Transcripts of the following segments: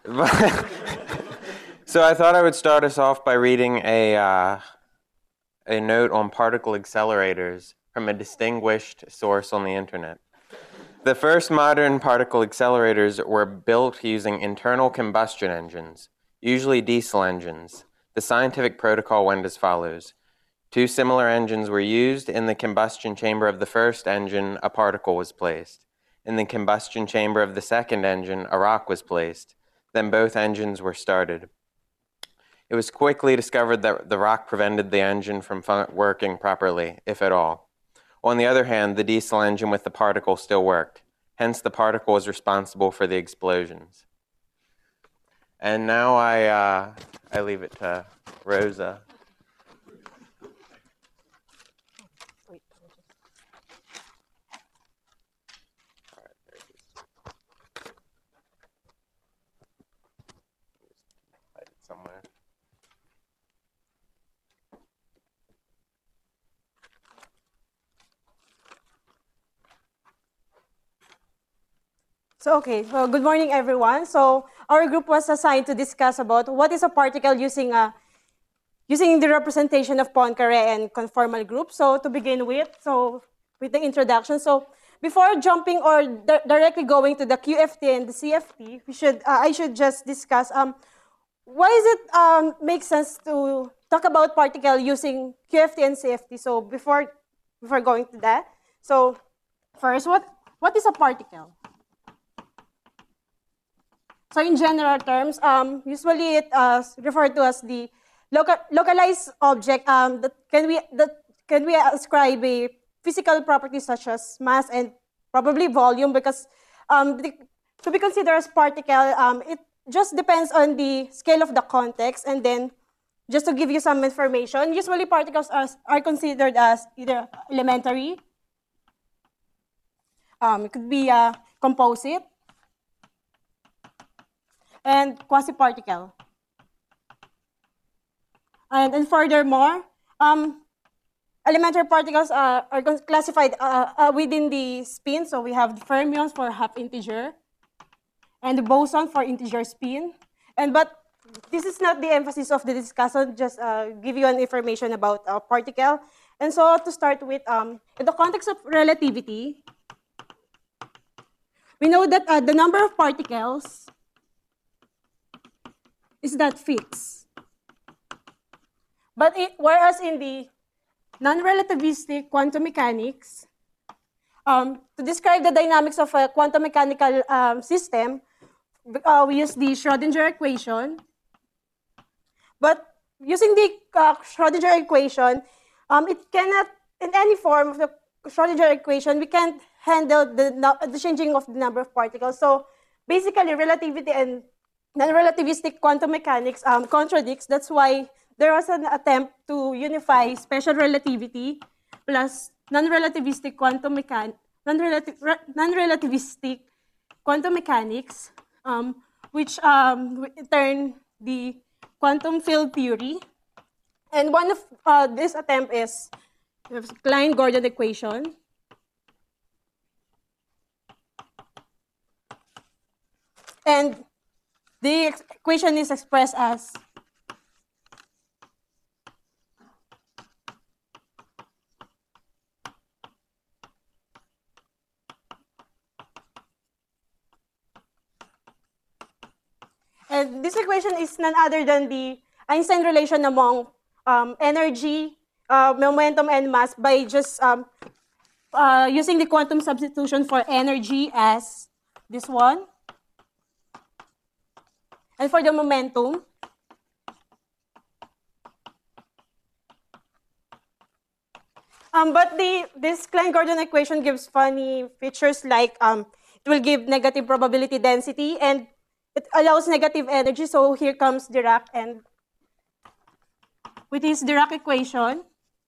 So I thought I would start us off by reading a note on particle accelerators from a distinguished source on the internet. The first modern particle accelerators were built using internal combustion engines, usually diesel engines. The scientific protocol went as follows. Two similar engines were used. In the combustion chamber of the first engine, a particle was placed. In the combustion chamber of the second engine, a rock was placed. Then both engines were started. It was quickly discovered that the rock prevented the engine from working properly, if at all. On the other hand, the diesel engine with the particle still worked. Hence, the particle was responsible for the explosions. And now I leave it to Rosa. Somewhere. So, good morning, everyone. So, our group was assigned to discuss about what is a particle using the representation of Poincare and conformal groups. So, to begin with, with the introduction. So, before jumping or directly going to the QFT and the CFT, I should just discuss why does it make sense to talk about particle using QFT and CFT. So, before going to that, so first, what is a particle? So in general terms, usually it referred to as the localized object that can we ascribe a physical properties such as mass and probably volume, because to be considered as particle, it just depends on the scale of the context. And then just to give you some information, usually particles are considered as either elementary, it could be a composite, and quasi-particle. And furthermore, elementary particles are classified within the spin. So we have the fermions for half integer, and the boson for integer spin. But this is not the emphasis of the discussion, just give you an information about particle. And so to start with, in the context of relativity, we know that the number of particles is not fixed. But whereas in the non-relativistic quantum mechanics, to describe the dynamics of a quantum mechanical system, we use the Schrodinger equation. But using the Schrodinger equation, it cannot, in any form of the Schrodinger equation, we can't handle the changing of the number of particles. So basically, relativity and non-relativistic quantum mechanics contradicts. That's why there was an attempt to unify special relativity plus non-relativistic quantum mechanics, which turn the quantum field theory. And one of this attempt is the Klein-Gordon equation. And the equation is expressed as and this equation is none other than the Einstein relation among energy, momentum, and mass by just using the quantum substitution for energy as this one. And for the momentum, but this Klein-Gordon equation gives funny features like it will give negative probability density and it allows negative energy. So here comes Dirac, and with his Dirac equation,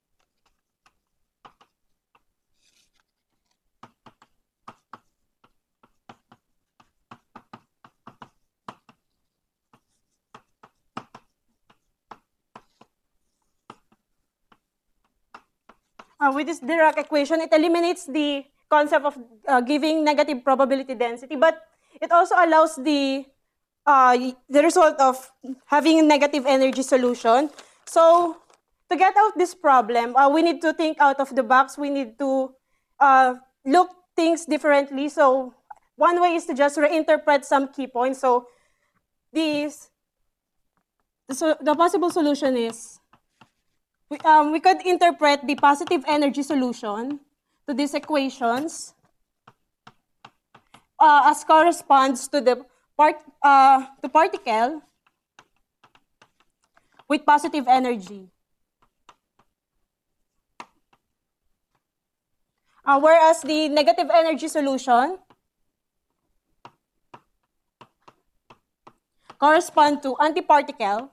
with this Dirac equation, it eliminates the concept of giving negative probability density, but it also allows the the result of having a negative energy solution. So to get out this problem, we need to think out of the box. We need to look things differently. So one way is to just reinterpret some key points. So the possible solution is we could interpret the positive energy solution to these equations as corresponds to the particle with positive energy. Whereas the negative energy solution correspond to antiparticle,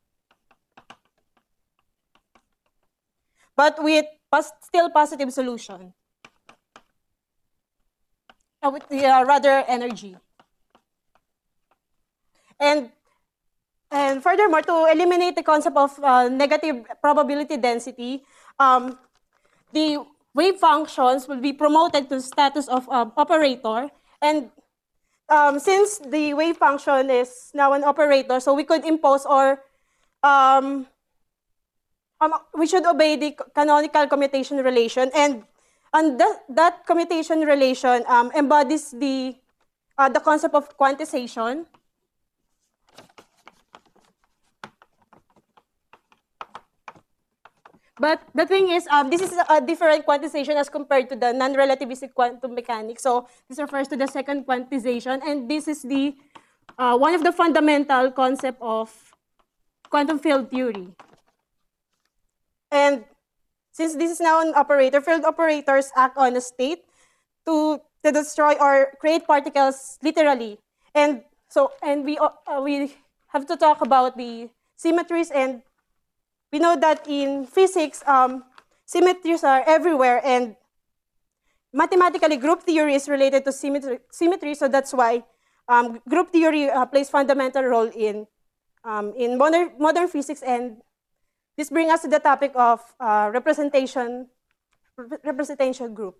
but with still positive solution. With rather energy. And furthermore, to eliminate the concept of negative probability density, the wave functions will be promoted to status of operator. And since the wave function is now an operator, so we could impose or we should obey the canonical commutation relation. And that commutation relation embodies the concept of quantization. But the thing is, this is a different quantization as compared to the non-relativistic quantum mechanics. So this refers to the second quantization, and this is the one of the fundamental concept of quantum field theory. And since this is now an operator, field operators act on a state to destroy or create particles literally. And so, we have to talk about the symmetries, and we know that in physics, symmetries are everywhere, and mathematically, group theory is related to symmetry, so that's why group theory plays fundamental role in modern physics. And this brings us to the topic of representation group.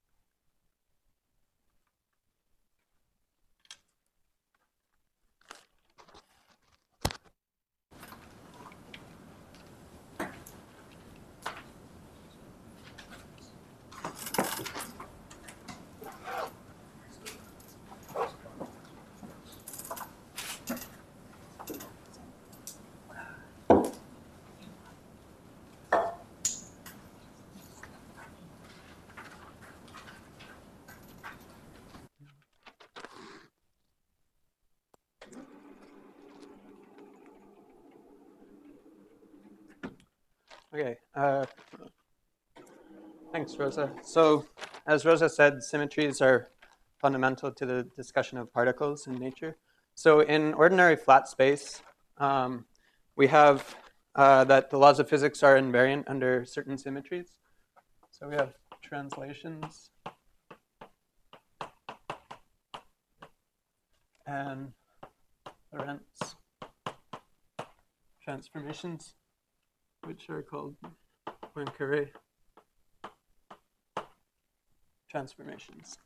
Okay, thanks, Rosa. So, as Rosa said, symmetries are fundamental to the discussion of particles in nature. So in ordinary flat space, we have that the laws of physics are invariant under certain symmetries. So we have translations and Lorentz transformations, which are called Poincaré transformations.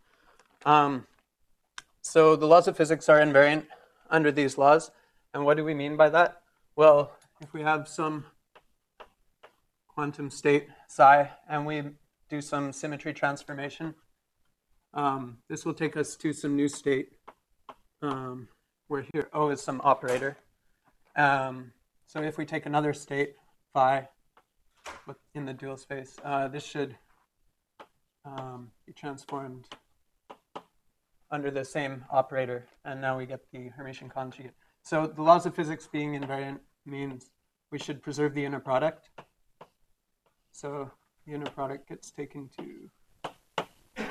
So the laws of physics are invariant under these laws. And what do we mean by that? Well, if we have some quantum state psi and we do some symmetry transformation, this will take us to some new state where here O is some operator. So if we take another state, phi, in the dual space, this should be transformed under the same operator, and now we get the Hermitian conjugate. So the laws of physics being invariant means we should preserve the inner product. So the inner product gets taken to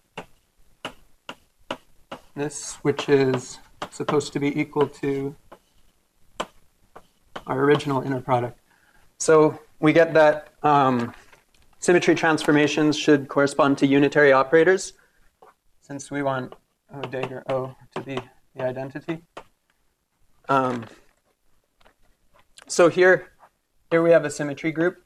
this, which is supposed to be equal to our original inner product. So we get that symmetry transformations should correspond to unitary operators, since we want O dagger O to be the identity. So here we have a symmetry group.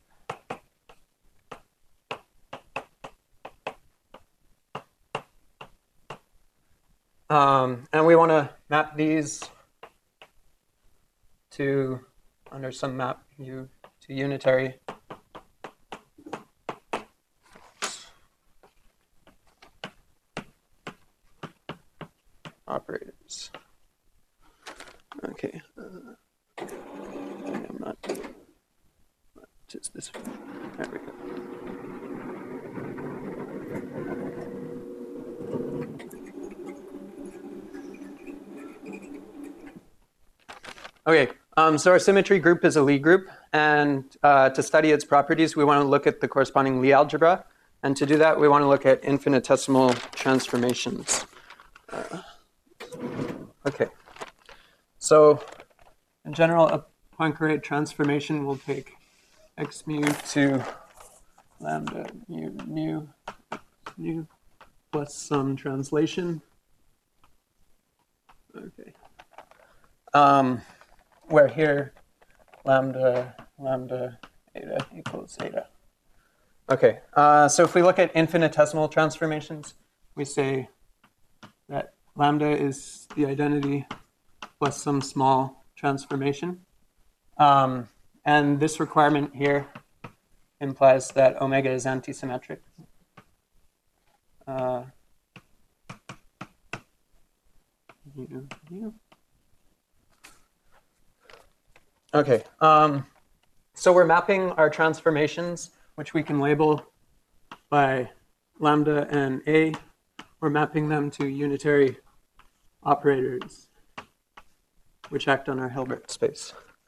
And we want to map these to, under some map U, to unitary operators. Okay. I'm not. Just this. There we go. Okay, so our symmetry group is a Lie group, and to study its properties, we want to look at the corresponding Lie algebra, and to do that, we want to look at infinitesimal transformations. Okay, so in general, a Poincare transformation will take x mu to lambda mu plus some translation. Okay. Where here lambda eta equals eta. Okay, so if we look at infinitesimal transformations, we say that lambda is the identity plus some small transformation. And this requirement here implies that omega is antisymmetric. Okay, so we're mapping our transformations, which we can label by lambda and a. We're mapping them to unitary operators, which act on our Hilbert space.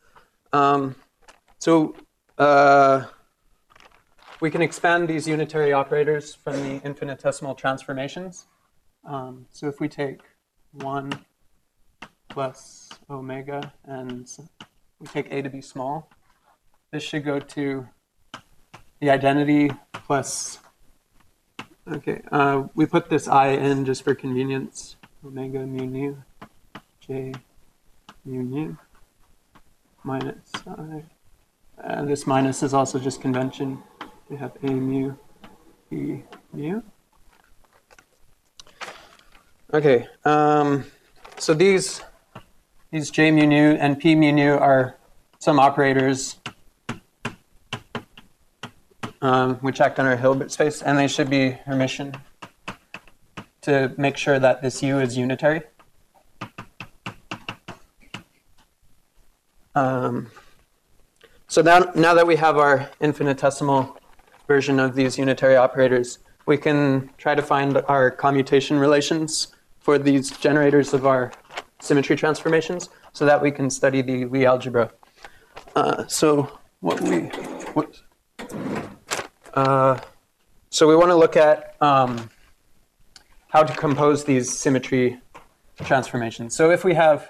We can expand these unitary operators from the infinitesimal transformations. So if we take 1 plus omega and we take a to be small, this should go to the identity plus, okay, we put this I in just for convenience, omega mu nu, j mu nu, minus I. And this minus is also just convention. We have a mu, b mu. Okay, so these j mu nu and p mu nu are some operators which act on our Hilbert space, and they should be Hermitian to make sure that this U is unitary. So now that we have our infinitesimal version of these unitary operators, we can try to find our commutation relations for these generators of our symmetry transformations so that we can study the Lie algebra. So we want to look at how to compose these symmetry transformations. So if we have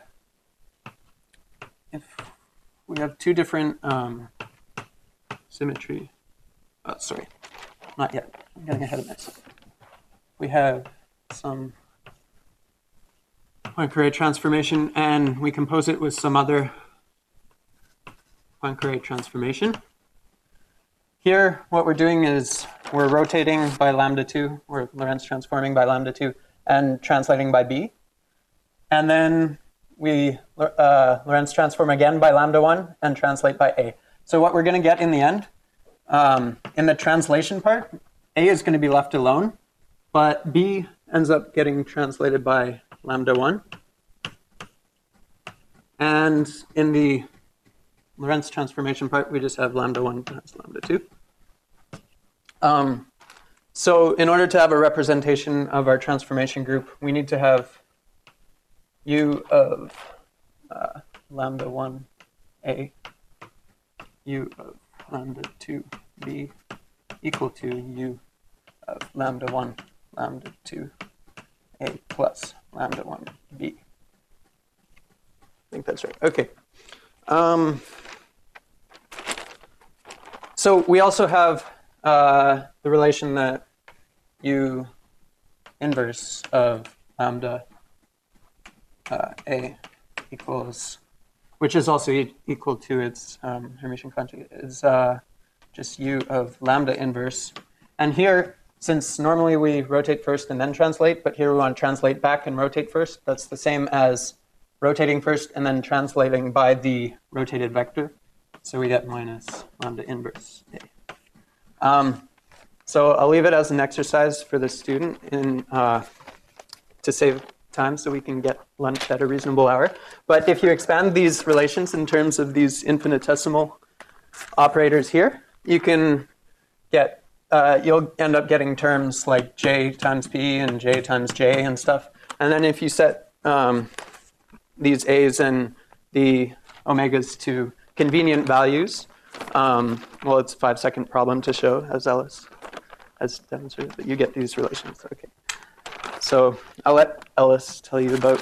two different symmetry, sorry, not yet. I'm getting ahead of myself. We have some Poincare transformation, and we compose it with some other Poincare transformation. Here, what we're doing is we're rotating by lambda 2, we're Lorentz transforming by lambda 2, and translating by b. And then we Lorentz transform again by lambda 1 and translate by a. So what we're going to get in the end, in the translation part, a is going to be left alone, but b ends up getting translated by lambda 1. And in the Lorentz transformation part, we just have lambda 1 times lambda 2. So in order to have a representation of our transformation group, we need to have U of lambda 1 a, U of lambda 2 b equal to U of lambda 1 lambda 2 a plus lambda 1 b. I think that's right. Okay. So we also have the relation that U inverse of lambda a equals, which is also equal to its Hermitian conjugate, is just U of lambda inverse. And here, since normally we rotate first and then translate, but here we want to translate back and rotate first, that's the same as rotating first and then translating by the rotated vector. So we get minus lambda inverse A. So I'll leave it as an exercise for the student to save time so we can get lunch at a reasonable hour. But if you expand these relations in terms of these infinitesimal operators here, you can get, you'll end up getting terms like j times p and j times j and stuff. And then if you set these a's and the omegas to convenient values, well, it's a 5-second problem to show, as Ellis has demonstrated, that you get these relations. Okay. So I'll let Ellis tell you about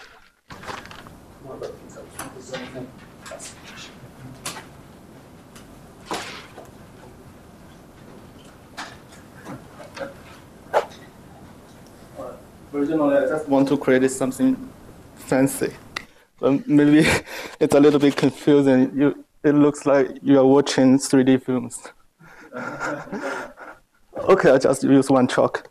originally, I just want to create something fancy. But maybe it's a little bit confusing. It looks like you are watching 3D films. Okay, I just use one chalk.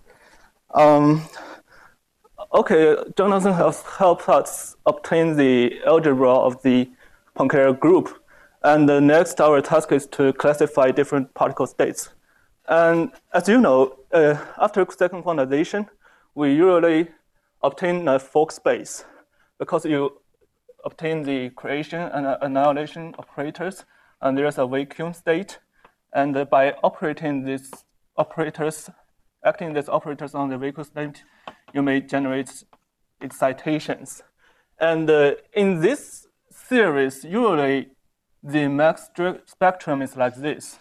Okay, Jonathan has helped us obtain the algebra of the Poincare group. And next, our task is to classify different particle states. And as you know, after second quantization, we usually obtain a Fock space because you obtain the creation and annihilation operators, and there's a vacuum state. And by operating these operators, acting these operators on the vacuum state, you may generate excitations. And in this series, usually the max spectrum is like this.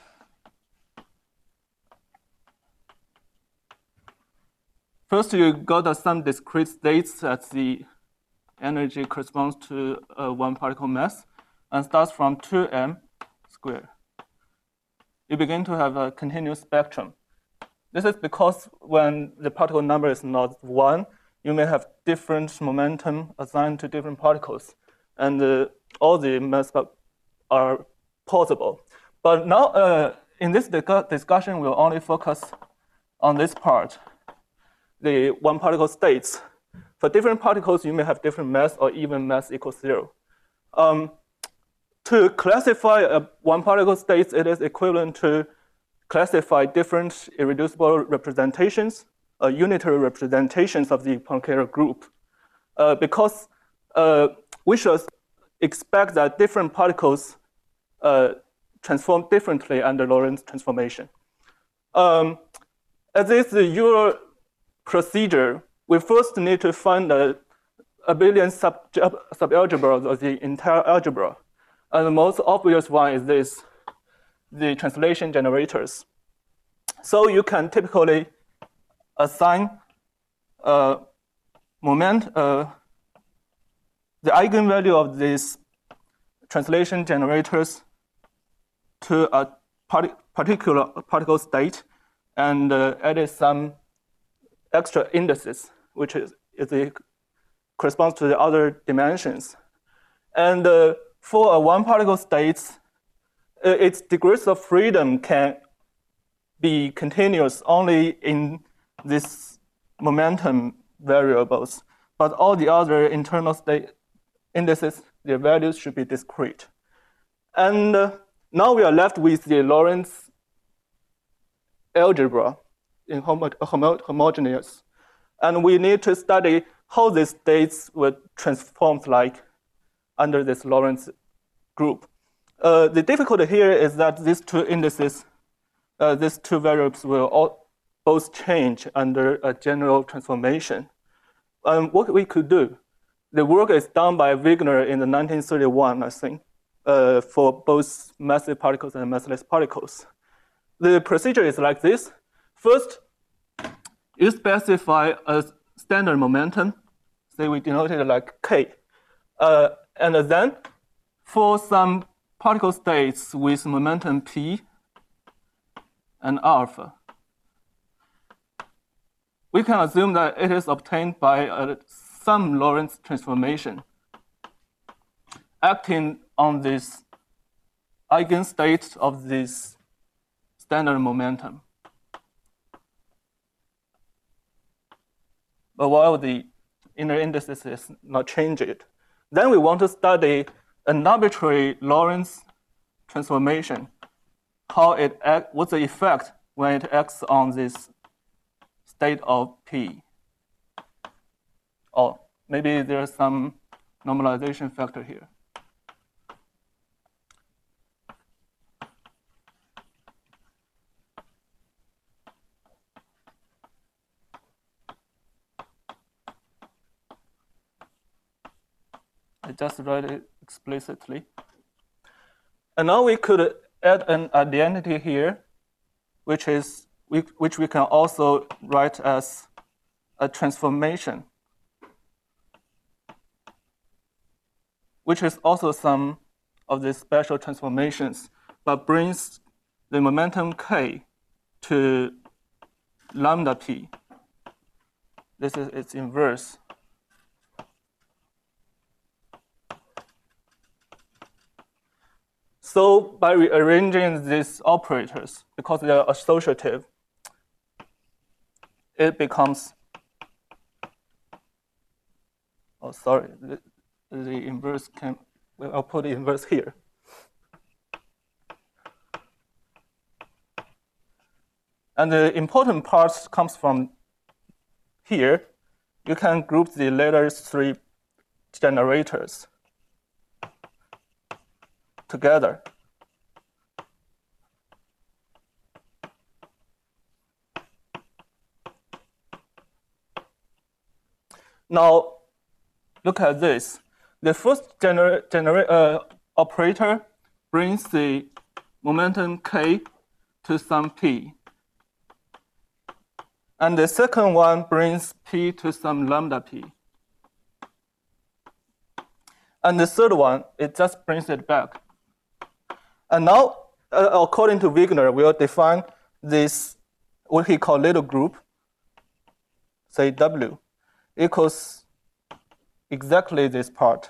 First, you got some discrete states that the energy corresponds to one particle mass and starts from 2m squared. You begin to have a continuous spectrum. This is because when the particle number is not 1, you may have different momentum assigned to different particles, and all the mass are possible. But now, in this discussion, we'll only focus on this part, the one particle states. For different particles, you may have different mass or even mass equals 0. To classify a one particle states, it is equivalent to classify different irreducible representations, unitary representations of the Poincare group, because we should expect that different particles transform differently under Lorentz transformation. As is the usual procedure, we first need to find a abelian subalgebra of the entire algebra. And the most obvious one is this, the translation generators. So you can typically assign the eigenvalue of these translation generators to a particular particle state and added some extra indices, which corresponds to the other dimensions. And for a one particle states, its degrees of freedom can be continuous only in this momentum variables, but all the other internal state indices, their values should be discrete. And now we are left with the Lorentz algebra in homogeneous. And we need to study how these states will transform like under this Lorentz group. The difficulty here is that these two indices, these two variables will both change under a general transformation. What we could do, the work is done by Wigner in the 1931, I think, for both massive particles and massless particles. The procedure is like this. First, you specify a standard momentum. Say we denote it like K. And then for some particle states with momentum P and alpha, we can assume that it is obtained by some Lorentz transformation acting on this eigenstate of this standard momentum. But while the inner indices is not changed, Then we want to study an arbitrary Lorentz transformation, what's the effect when it acts on this state of P. Or maybe there's some normalization factor here. I just write it explicitly. And now we could add an identity here, which we can also write as a transformation, which is also some of the special transformations, but brings the momentum k to lambda p. This is its inverse. So by rearranging these operators, because they are associative, it becomes, oh, sorry, the inverse can, well, I'll put the inverse here. And the important part comes from here. You can group the later three generators together. Now, look at this. The first operator brings the momentum k to some p. And the second one brings p to some lambda p. And the third one, it just brings it back. And now, according to Wigner, we'll define this, what he called little group, say W, equals exactly this part.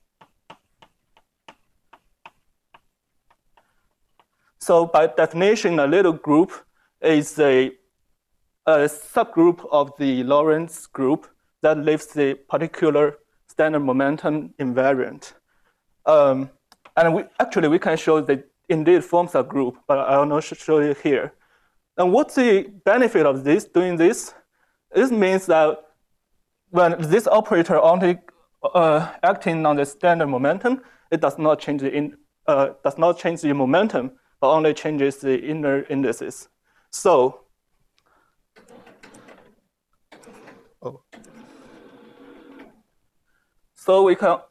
So by definition, a little group is a subgroup of the Lorentz group that leaves the particular standard momentum invariant. And we can show that indeed forms a group, but I will not show it here. And what's the benefit of this, doing this? This means that when this operator only acting on the standard momentum, it does not change the momentum, but only changes the inner indices. So, so we can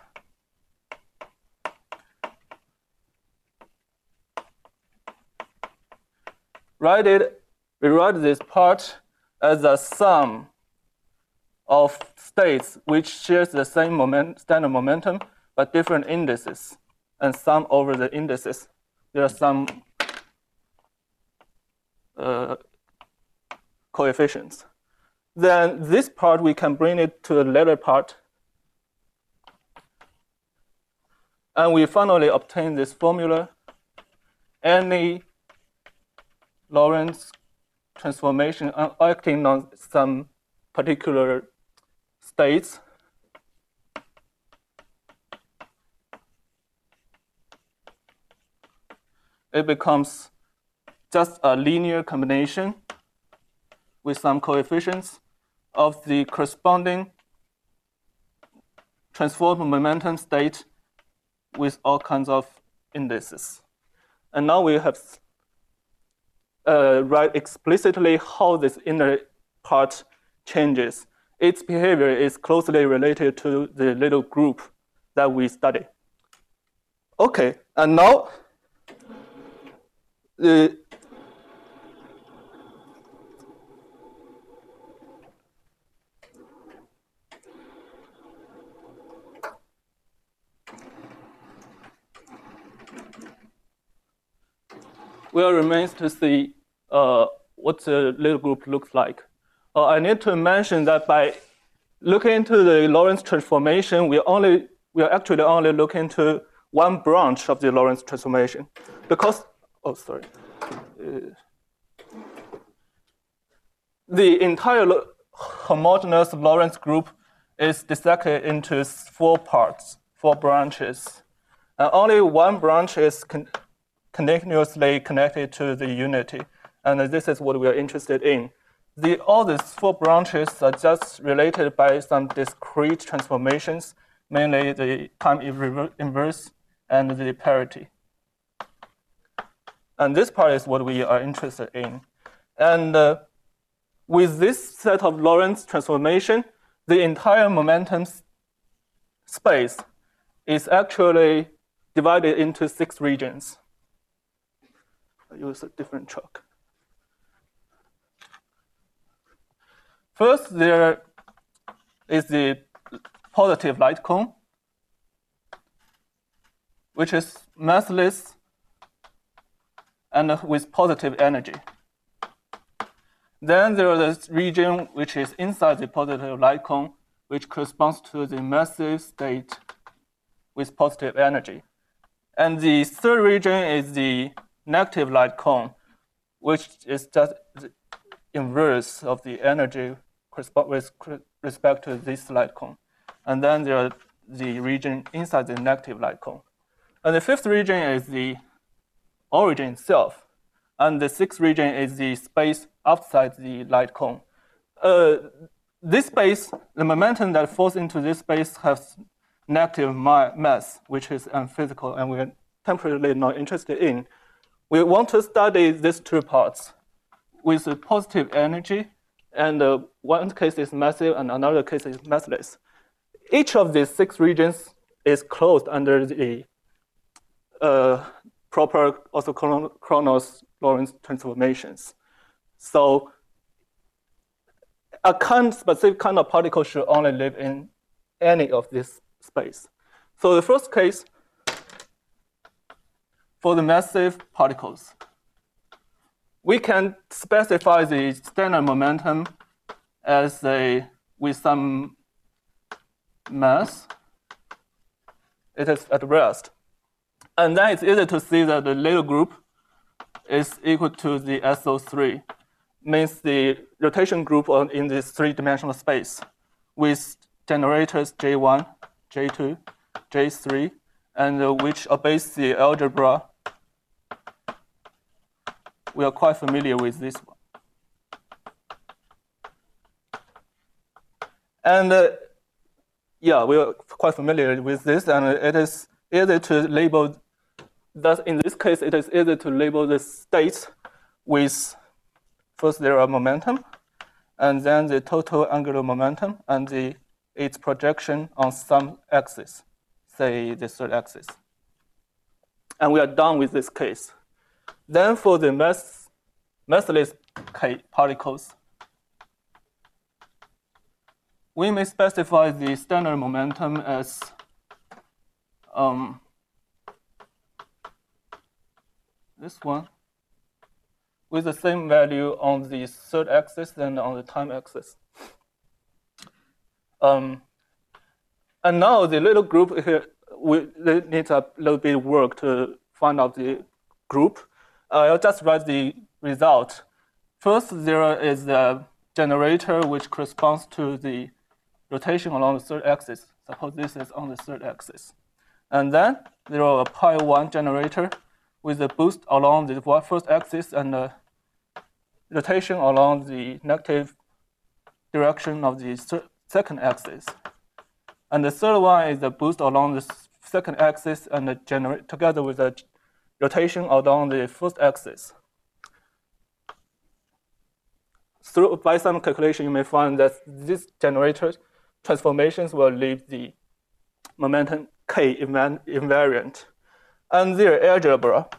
rewrite this part as a sum of states which shares the same standard momentum but different indices, and sum over the indices. There are some coefficients. Then this part, we can bring it to the later part. And we finally obtain this formula. Any Lorentz transformation acting on some particular states it becomes just a linear combination with some coefficients of the corresponding transformed momentum state with all kinds of indices. And now we have write explicitly how this inner part changes. Its behavior is closely related to the little group that we study. Okay, and now well, remains to see what the little group looks like. I need to mention that by looking into the Lorentz transformation, we are actually only looking into one branch of the Lorentz transformation, because the entire homogeneous Lorentz group is dissected into 4 parts, 4 branches. And only one branch is continuously connected to the unity. And this is what we are interested in. All these 4 branches are just related by some discrete transformations, mainly the time inverse and the parity. And this part is what we are interested in. And with this set of Lorentz transformation, the entire momentum space is actually divided into 6 regions. I use a different chalk. First, there is the positive light cone, which is massless and with positive energy. Then there is this region which is inside the positive light cone, which corresponds to the massive state with positive energy. And the third region is the negative light cone, which is just the inverse of the energy with respect to this light cone. And then there are the region inside the negative light cone. And the 5th region is the origin itself. And the 6th region is the space outside the light cone. This space, the momentum that falls into this space has negative mass, which is unphysical, and we're temporarily not interested in. We want to study these 2 parts with a positive energy, and one case is massive and another case is massless. Each of these 6 regions is closed under the proper orthochronous Lorentz transformations. So a specific kind of particle should only live in any of this space. So the first case, for the massive particles, we can specify the standard momentum as with some mass. It is at rest. And then it's easy to see that the little group is equal to the SO3, means the rotation group in this 3-dimensional space with generators J1, J2, J3, and which obeys the algebra. We are quite familiar with this one. And yeah, we are quite familiar with this, and it is easy to label. Thus, in this case, it is easy to label the states with, first there are momentum, and then the total angular momentum, and its projection on some axis, say the 3rd axis. And we are done with this case. Then for the massless particles, we may specify the standard momentum as this one, with the same value on the 3rd axis and on the time axis. And now the little group here, we need a little bit of work to find out the group. I'll just write the result. First, there is a generator which corresponds to the rotation along the 3rd axis. Suppose this is on the 3rd axis. And then there are a pi1 generator with a boost along the 1st axis and a rotation along the negative direction of the 2nd axis. And the 3rd one is a boost along the 2nd axis and together with a rotation along the 1st axis. By some calculation, you may find that these generator transformations will leave the momentum K invariant. And their algebra,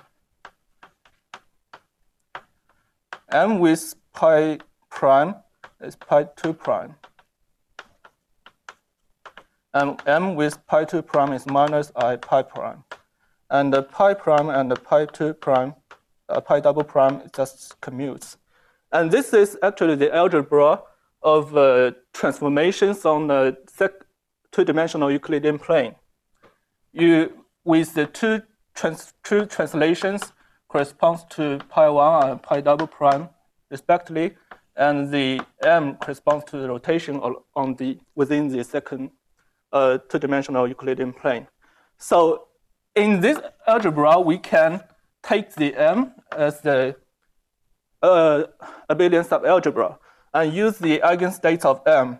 M with pi prime is pi2 prime. And M with pi2 prime is minus I pi prime. And the pi prime and the pi2 prime, pi double prime just commutes. And this is actually the algebra of transformations on the 2-dimensional Euclidean plane. With the two translations corresponds to pi1 and pi double prime respectively, and the m corresponds to the rotation within the second two-dimensional Euclidean plane. So in this algebra, we can take the m as the abelian subalgebra and use the eigenstates of m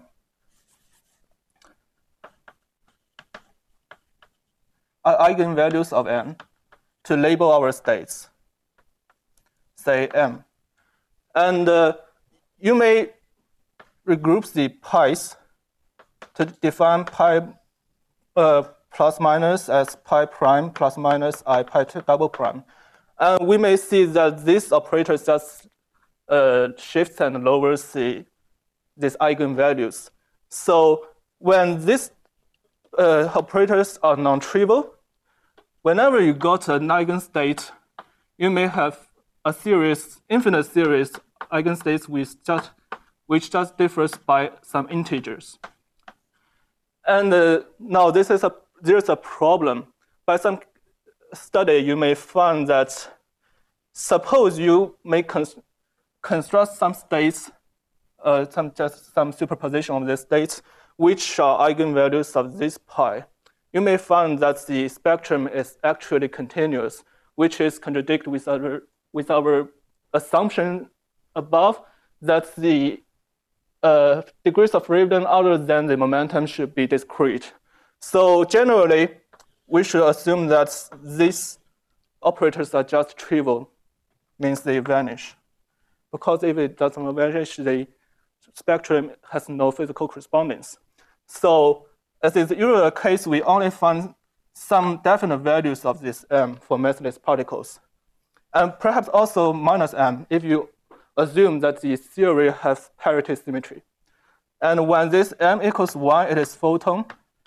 eigenvalues of m to label our states, say m. And you may regroup the pi's to define pi plus minus as pi prime plus minus I pi double prime. And we may see that this operator just shifts and lowers these eigenvalues. So when these operators are non-trivial, whenever you got an eigenstate, you may have a series, infinite series eigenstates which just differs by some integers. And now there's a problem. By some study, you may find that suppose you may construct some states, some superposition of these states, which are eigenvalues of this pi. You may find that the spectrum is actually continuous, which is contradictory with our assumption above that the degrees of freedom other than the momentum should be discrete. So generally, we should assume that these operators are just trivial, means they vanish. Because if it doesn't vanish, the spectrum has no physical correspondence. So as is usually the case, we only find some definite values of this m for massless particles. And perhaps also minus m if you assume that the theory has parity symmetry. And when this m equals 1, it is photon.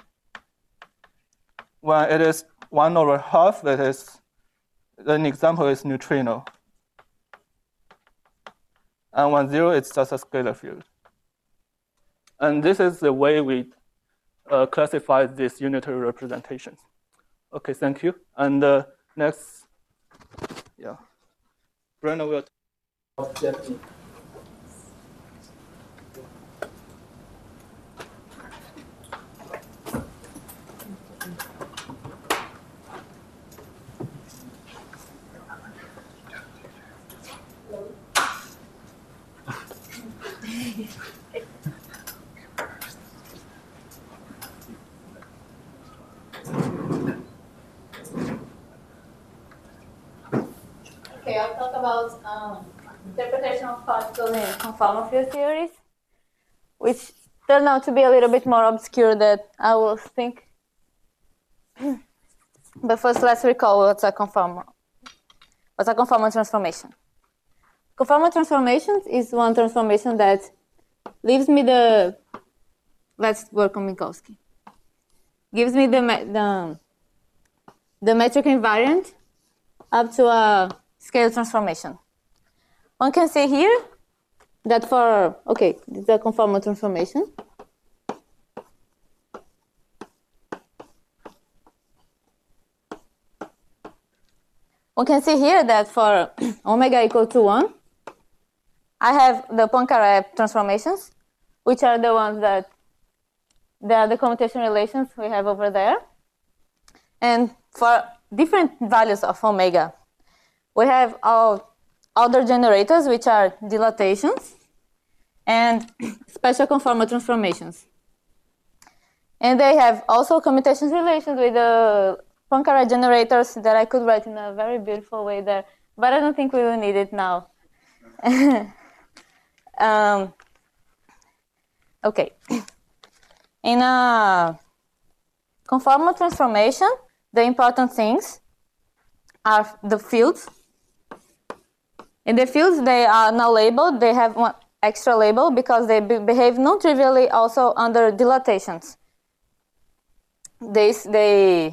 When it is 1/2, it is, an example is neutrino. And when 0, it's just a scalar field. And this is the way we classify these unitary representations. Okay, thank you. And next, yeah, Brenner will talk about Jeff. Okay, I'll talk about interpretation of particles in conformal field theories, which turned out to be a little bit more obscure than I was thinking. But first, let's recall what's a conformal transformation. Conformal transformations is one transformation that leaves me the, let's work on Minkowski, gives me the metric invariant up to a scale transformation. One can say here that for, okay, this is a conformal transformation. One can see here that for omega equal to 1, I have the Poincare transformations, which are the ones that they are the commutation relations we have over there. And for different values of omega, we have all other generators, which are dilatations, and special conformal transformations. And they have also commutation relations with the Poincare generators that I could write in a very beautiful way there, but I don't think we will need it now. Okay. In a conformal transformation, the important things are the fields. In the fields, they are now labeled. They have one extra label because they behave non-trivially also under dilatations. The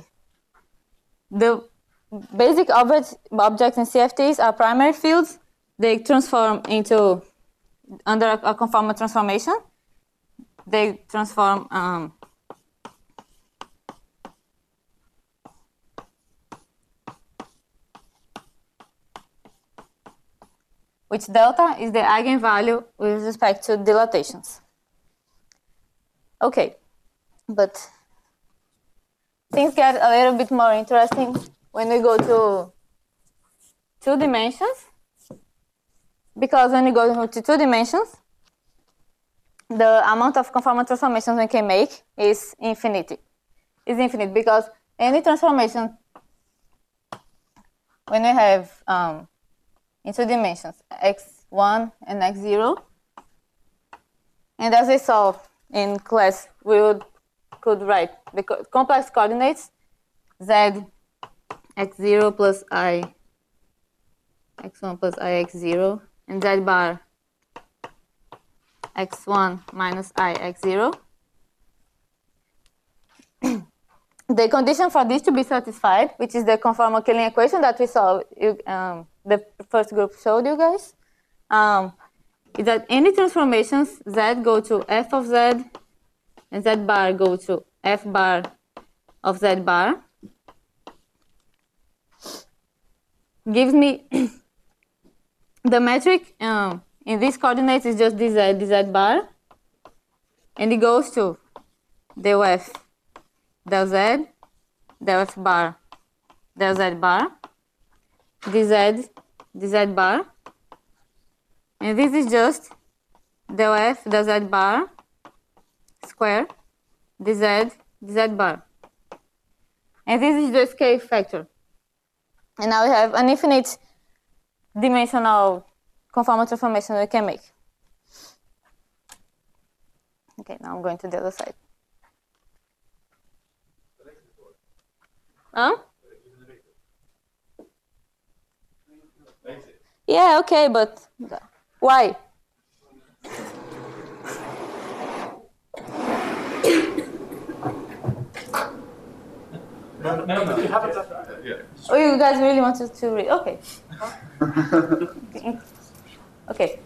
basic objects in CFTs are primary fields. They transform into, under a conformal transformation, they transform which delta is the eigenvalue with respect to dilatations. Okay, but things get a little bit more interesting when we go to 2 dimensions, because when we go to 2 dimensions, the amount of conformal transformations we can make is infinite. It's infinite because any transformation when we have in 2 dimensions, x1 and x0, and as we saw in class, we could write the complex coordinates z x0 plus I x1 plus I x0 and z bar x1 minus I x0. The condition for this to be satisfied, which is the conformal Killing equation that we saw, the first group showed you guys, is that any transformations z go to f of z and z bar go to f bar of z bar gives me the metric in these coordinates is just dz bar, and it goes to del f del z, del f bar, del z bar, dz bar, and this is just del f del z bar square dz bar, and this is the scale factor. And now we have an infinite dimensional conformal transformation we can make. Okay, now I'm going to the other side. Huh? Yeah, okay, but why? Oh, you guys really wanted to read? Okay. Okay.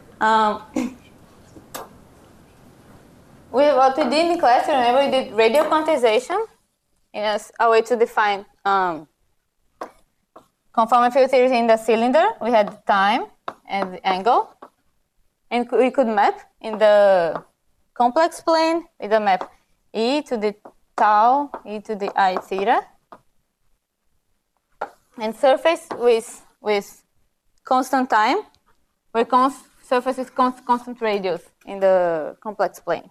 What we did in class, remember, we did radial quantization as a way to define conformal field theory in the cylinder. We had time and the angle, and we could map in the complex plane with the map e to the tau, e to the I theta, and surface with constant time, where surface with constant radius in the complex plane.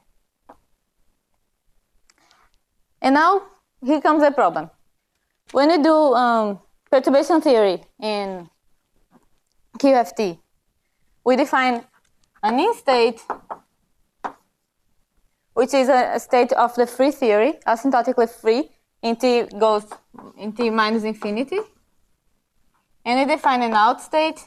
And now here comes the problem. When you do perturbation theory in QFT, we define an in-state, which is a state of the free theory, asymptotically free, in t goes in t minus infinity. And we define an out state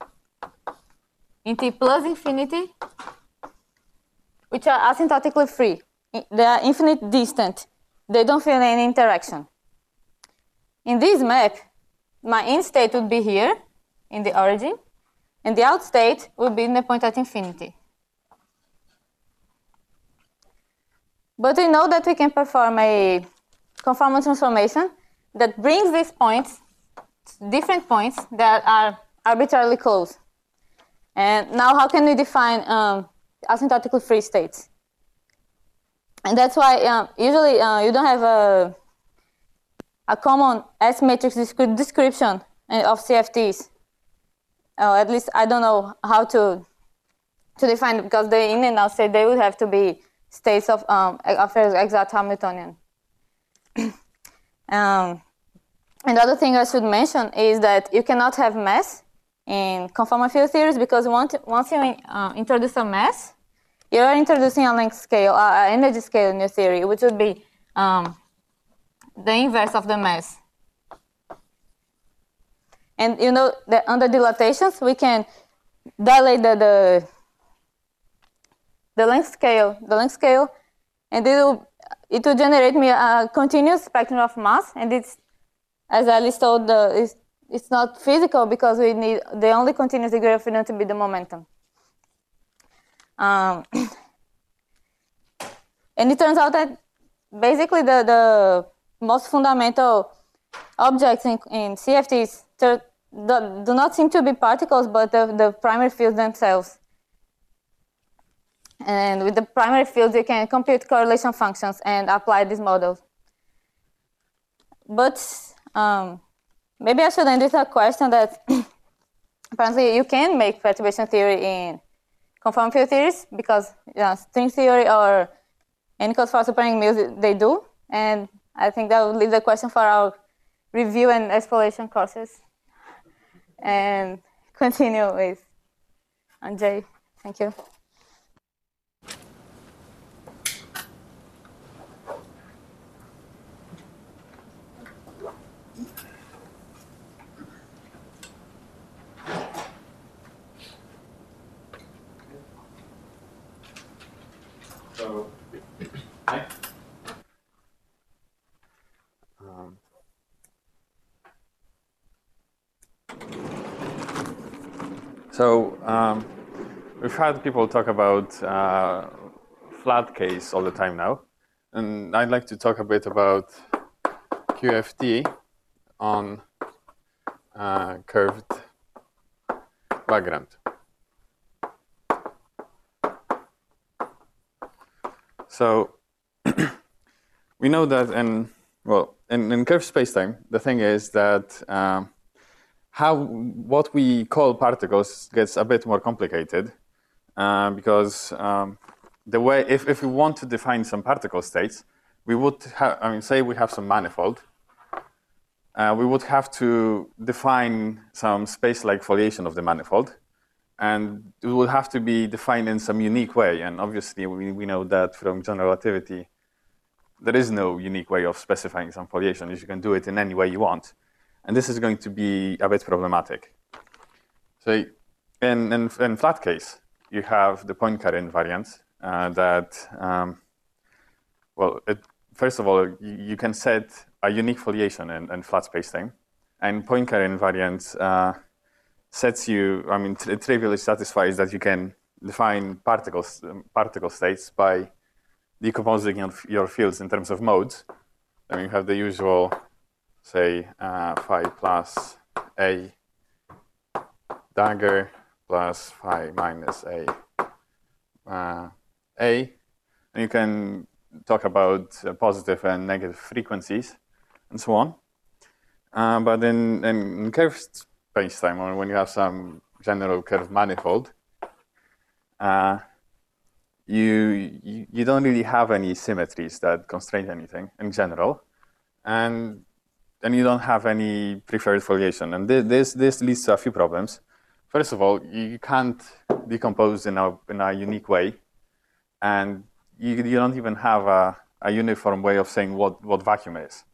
in t plus infinity, which are asymptotically free. They are infinite distant. They don't feel any interaction. In this map, my in state would be here in the origin, and the out state would be in the point at infinity. But we know that we can perform a conformal transformation that brings these points, different points that are arbitrarily close. And now how can we define asymptotically free states? And that's why usually you don't have a common S-matrix description of CFTs. At least I don't know how to define it, because the in and out state, they would have to be states of exact Hamiltonian. Another thing I should mention is that you cannot have mass in conformal field theories, because once you introduce a mass, you are introducing a length scale, energy scale in your theory, which would be the inverse of the mass. And you know that under dilatations, we can dilate the length scale, and it will generate me a continuous spectrum of mass. And it's, as Alice told, it's not physical, because we need the only continuous degree of freedom to be the momentum. And it turns out that basically the most fundamental objects in CFTs do not seem to be particles, but the primary fields themselves. And with the primary fields, you can compute correlation functions and apply these models. But maybe I should end with a question that apparently you can make perturbation theory in conformal field theories, because string theory or N-equals 4 superring mules, they do. And I think that will leave the question for our review and exploration courses. And continue with Andrzej. Thank you. So, hi. We've had people talk about flat case all the time now, and I'd like to talk a bit about QFT on curved background. So we know that in curved spacetime, the thing is that what we call particles gets a bit more complicated because the way if we want to define some particle states, we would have, say we have some manifold, we would have to define some space-like foliation of the manifold. And it will have to be defined in some unique way. And obviously, we know that from general relativity, there is no unique way of specifying some foliation. You can do it in any way you want. And this is going to be a bit problematic. So in flat case, you have the Poincare invariant first of all, you can set a unique foliation in flat spacetime. And Poincare invariant sets you, it trivially satisfies that you can define particle states by decomposing your fields in terms of modes. Then you have the usual, say, phi plus a dagger plus phi minus a. And you can talk about positive and negative frequencies and so on. But in curved spacetime, or when you have some general curved manifold, you don't really have any symmetries that constrain anything in general, and you don't have any preferred foliation. And this leads to a few problems. First of all, you can't decompose in a unique way, and you don't even have a uniform way of saying what vacuum is.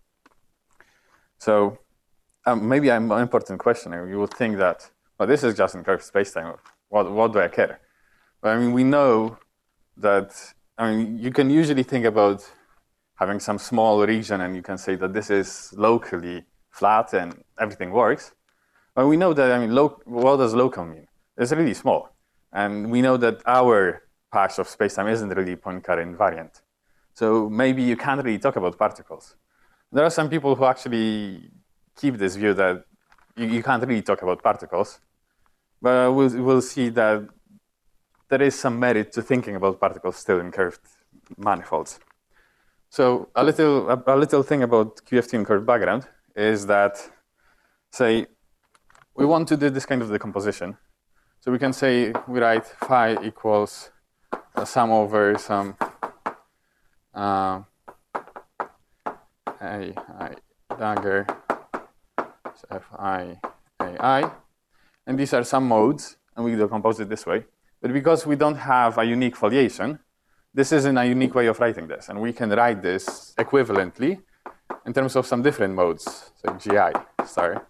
So maybe an important question. You would think that, well, this is just in curved spacetime. What do I care? But we know that, you can usually think about having some small region and you can say that this is locally flat and everything works. But we know that, what does local mean? It's really small. And we know that our patch of spacetime isn't really Poincare invariant. So maybe you can't really talk about particles. There are some people who actually keep this view that you can't really talk about particles. But we'll see that there is some merit to thinking about particles still in curved manifolds. So a little thing about QFT in curved background is that, say, we want to do this kind of decomposition. So we can say we write phi equals a sum over some ai dagger fi ai, and these are some modes, and we decompose it this way. But because we don't have a unique foliation, this isn't a unique way of writing this, and we can write this equivalently in terms of some different modes, so gi star,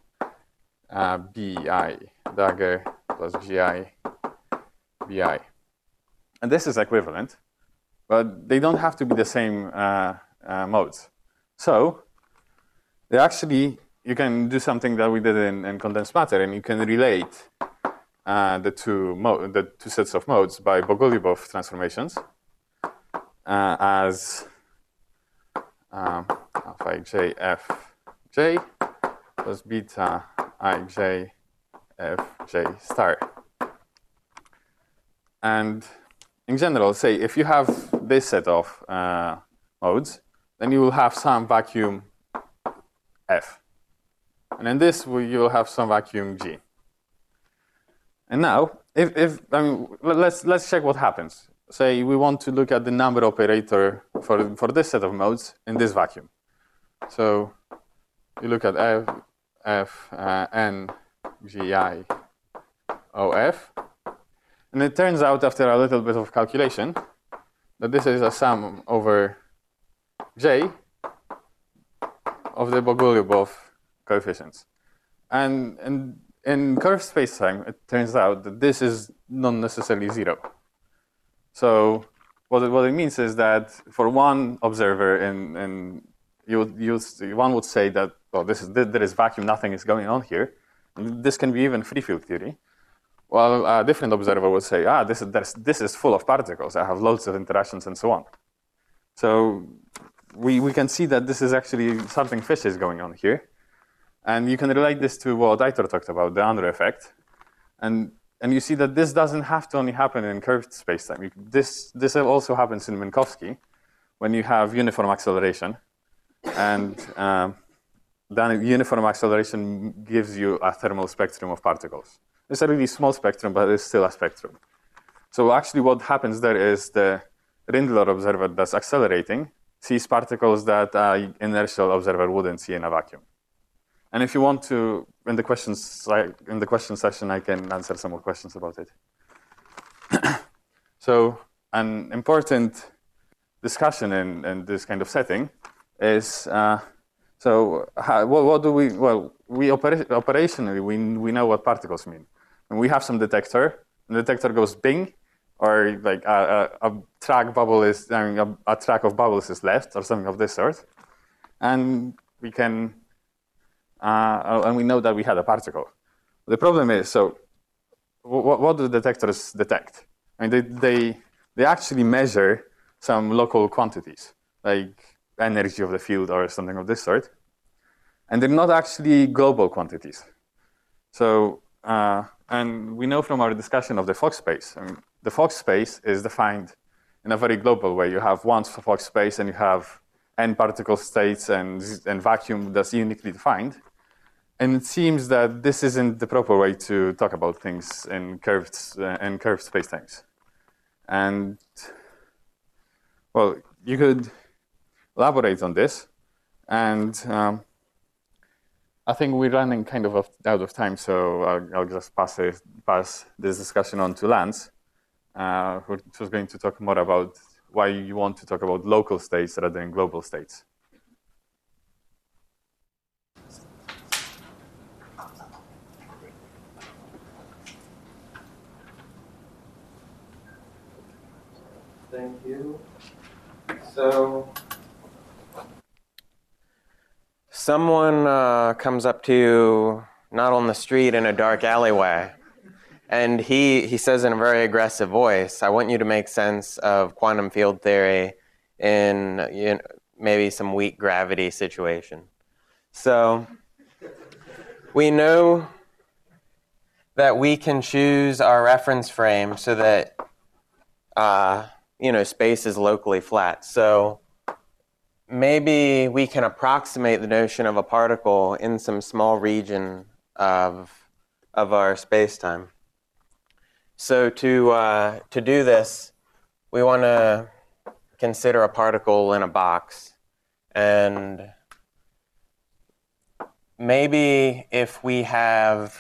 bi dagger plus gi bi, and this is equivalent, but they don't have to be the same modes. So they actually, you can do something that we did in condensed matter, and you can relate the two sets of modes by Bogoliubov transformations as alpha j f j plus beta ij, f, j star. And in general, say if you have this set of modes, then you will have some vacuum f. And in this, you will have some vacuum g. And now, let's check what happens. Say we want to look at the number operator for this set of modes in this vacuum. So you look at f, n, g, I, o, f. And it turns out, after a little bit of calculation, that this is a sum over j of the Bogoliubov coefficients. And in curved spacetime, it turns out that this is not necessarily 0. So what it means is that for one observer, one would say that, well, there is vacuum, nothing is going on here. And this can be even free field theory. While a different observer would say, this is full of particles. I have loads of interactions and so on. So we can see that this is actually something fishy is going on here. And you can relate this to what Aitor talked about, the Unruh effect. And you see that this doesn't have to only happen in curved spacetime. This also happens in Minkowski when you have uniform acceleration. And then uniform acceleration gives you a thermal spectrum of particles. It's a really small spectrum, but it's still a spectrum. So actually what happens there is the Rindler observer that's accelerating sees particles that an inertial observer wouldn't see in a vacuum. And if you want to, in the question session, I can answer some more questions about it. So an important discussion in this kind of setting is, what do we, well, operationally, we know what particles mean. And we have some detector, and the detector goes bing, or like a track bubble is, a track of bubbles is left, or something of this sort. And we can, and we know that we had a particle. The problem is, so what do detectors detect? I mean, they actually measure some local quantities, like energy of the field or something of this sort. And they're not actually global quantities. So, and we know from our discussion of the Fock space, I mean, the Fock space is defined in a very global way. You have one Fock space and you have n particle states and vacuum that's uniquely defined. And it seems that this isn't the proper way to talk about things in curved spacetimes. And, well, you could elaborate on this. And I think we're running kind of out of time, so I'll just pass this discussion on to Lance, who's going to talk more about why you want to talk about local states rather than global states. Thank you. So, someone comes up to you, not on the street, in a dark alleyway, and he says in a very aggressive voice, I want you to make sense of quantum field theory in maybe some weak gravity situation. So, we know that we can choose our reference frame so that space is locally flat. So maybe we can approximate the notion of a particle in some small region of our space-time. So to do this, we want to consider a particle in a box. And maybe if we have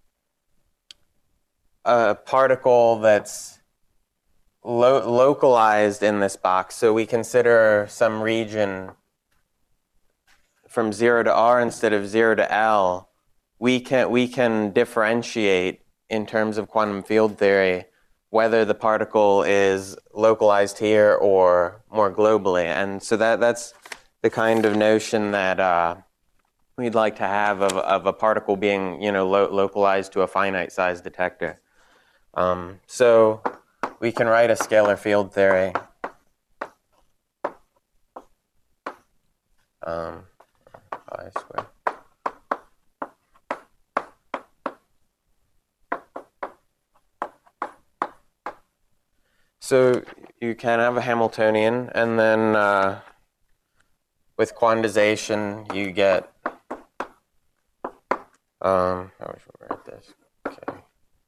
a particle that's localized in this box, so we consider some region from 0 to R instead of 0 to L, we can differentiate in terms of quantum field theory whether the particle is localized here or more globally. And so that's the kind of notion that we'd like to have of a particle being localized to a finite size detector. So we can write a scalar field theory. Pi squared. So you can have a Hamiltonian, and then with quantization, you get, how should we write this? Okay.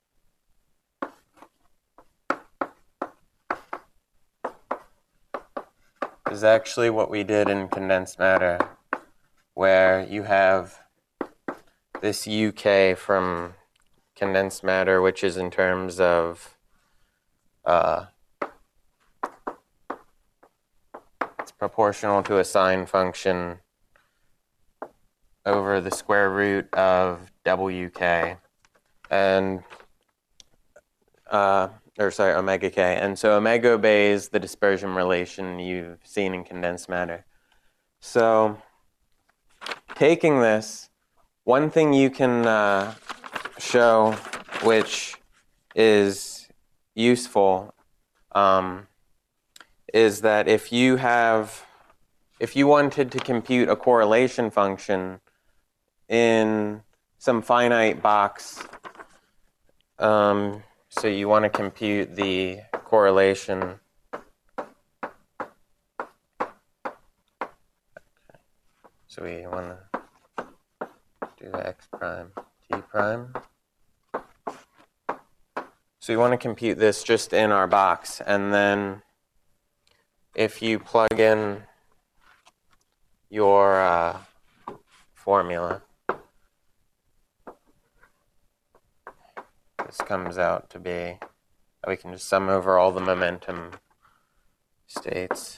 This is actually what we did in condensed matter, where you have this UK from condensed matter, which is in terms of it's proportional to a sine function over the square root of WK, and omega k. And so omega obeys the dispersion relation you've seen in condensed matter. So taking this, one thing you can show which is useful is that if you wanted to compute a correlation function in some finite box, so you want to compute the correlation. So we want to do the x prime, t prime. So you want to compute this just in our box, and then if you plug in your formula, this comes out to be, we can just sum over all the momentum states.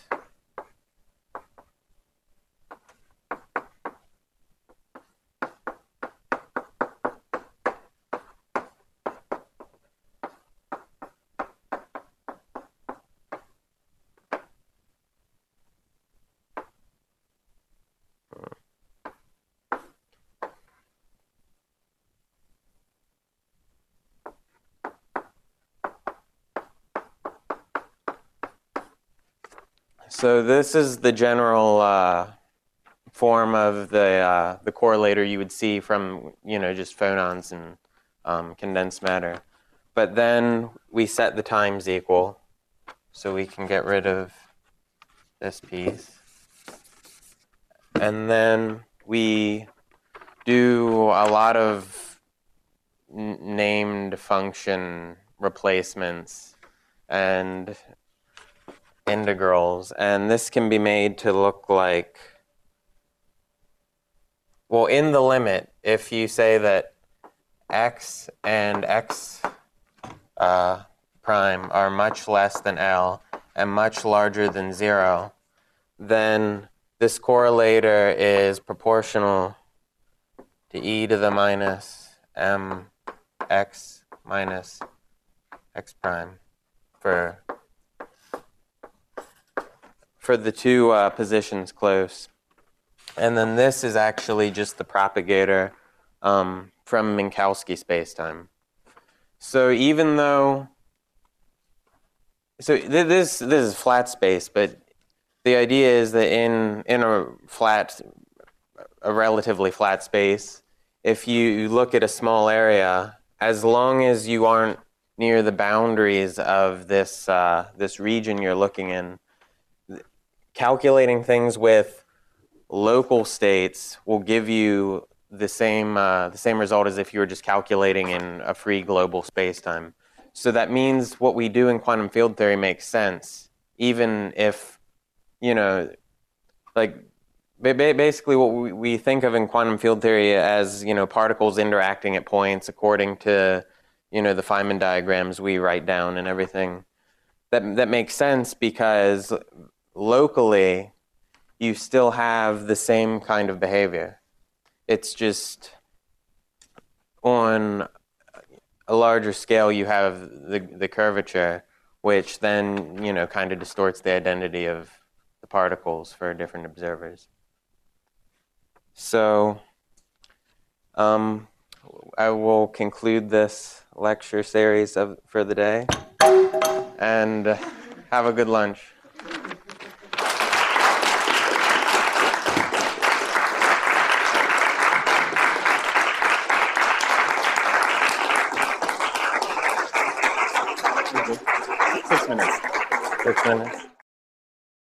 So this is the general form of the correlator you would see from just phonons and condensed matter. But then we set the times equal, so we can get rid of this piece. And then we do a lot of named function replacements and integrals, and this can be made to look like, well, in the limit, if you say that x and x prime are much less than L and much larger than 0, then this correlator is proportional to e to the minus m x minus x prime for the two positions close. And then this is actually just the propagator from Minkowski spacetime. So even though, this is flat space, but the idea is that in a relatively flat space, if you look at a small area, as long as you aren't near the boundaries of this region you're looking in, calculating things with local states will give you the same result as if you were just calculating in a free global spacetime. So that means what we do in quantum field theory makes sense, even if, basically what we think of in quantum field theory as, particles interacting at points according to, the Feynman diagrams we write down and everything. That makes sense because locally, you still have the same kind of behavior. It's just on a larger scale, you have the curvature, which then, kind of distorts the identity of the particles for different observers. So I will conclude this lecture series for the day, and have a good lunch. Minutes. 6 minutes.